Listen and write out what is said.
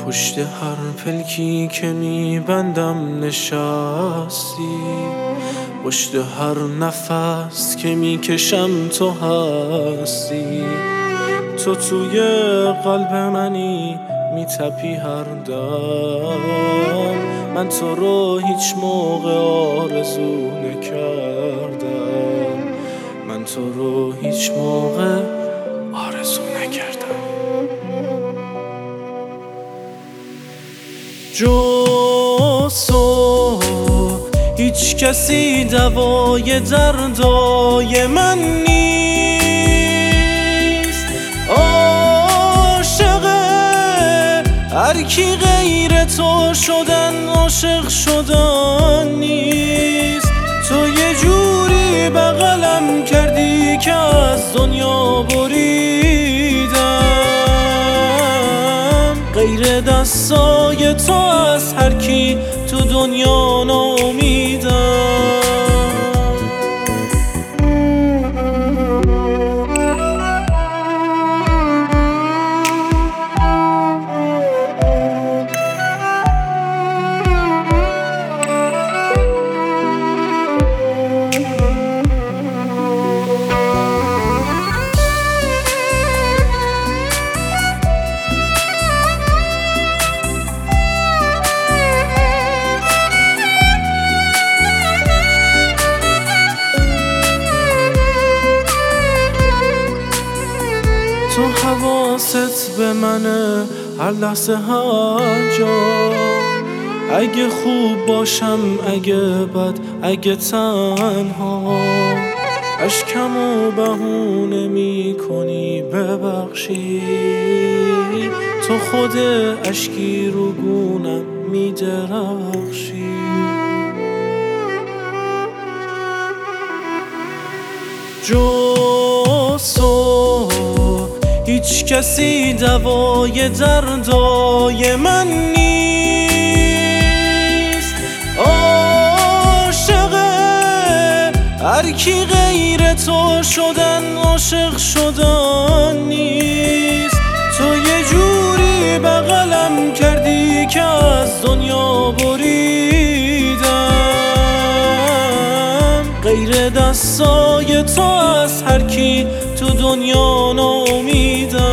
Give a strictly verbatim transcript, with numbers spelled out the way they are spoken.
پشت هر پلکی که میبندم نشستی، پشت هر نفس که میکشم تو هستی. تو توی قلب منی میتپی هر دم، من تو رو هیچ موقع آرزو نکردم، من تو رو هیچ موقع آرزو نکردم. جز تو هیچ کسی دوای دردای من نیست، عاشق هر کی غیر تو شدن عاشق شدن نیست. تو یه جوری بغلم کردی که از دنیا بریدم، غیر دستای تو از هر کی تو دنیا ناامیدم. تو حواست به منه هر لحظه هر جا، اگه خوب باشم اگه بد اگه تنها، اشکمو بهونه میکنی ببخشی، تو خود اشکی رو گونم میدرخشی. جز تو هیچ کسی دوای دردای من نیست، عاشق هر کی غیر تو شدن عاشق شدن نیست. تو یه جوری بغلم کردی که از دنیا بریدم، غیر دستای تو از هر کی تو دنیا ناامیدم.